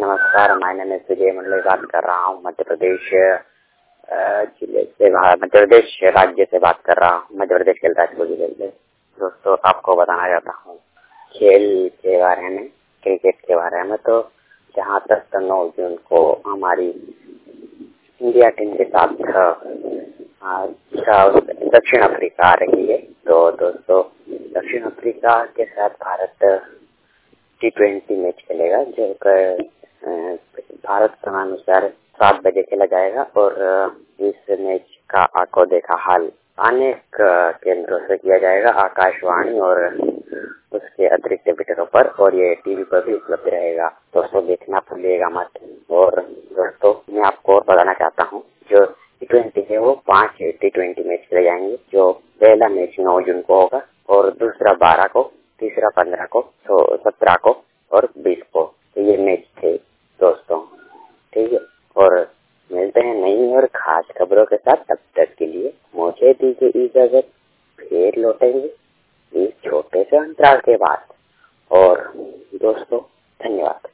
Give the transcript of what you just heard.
नमस्कार। My name is Vijay Mandal, बात कर रहा हूँ मध्य प्रदेश जिले से, मध्य प्रदेश राज्य से बात कर रहा हूँ, मध्य प्रदेश के राजपुर जिले से। दोस्तों, आपको बताना चाहता हूँ खेल के बारे में, क्रिकेट के बारे में। तो जहाँ तक 9 जून को हमारी इंडिया टीम के साथ दक्षिण अफ्रीका आ रही है। तो दोस्तों, दक्षिण अफ्रीका के साथ भारत T20 मैच खेलेगा, जो भारत समानुसार 7 बजे खेला जाएगा। और इस मैच का आंखों देखा हाल अनेक केंद्रों से किया जाएगा, आकाशवाणी और उसके अतिरिक्त ट्विटर पर, और ये टीवी पर भी उपलब्ध रहेगा। दोस्तों, देखना भूलिएगा मत। और दोस्तों, मैं आपको और बताना चाहता हूँ, जो T20 है वो 5 T20 मैच खेले जाएंगे। जो पहला मैच 9 जून को होगा, और दूसरा 12 को, तीसरा 15 को, 17 को और 20 को। तो ये मैच थे दोस्तों, ठीक है। और मिलते हैं नई और खास खबरों के साथ। तब तक के लिए मुझे दीजिए इजाजत, फिर लौटेंगे इस छोटे से अंतराल के बाद। और दोस्तों, धन्यवाद।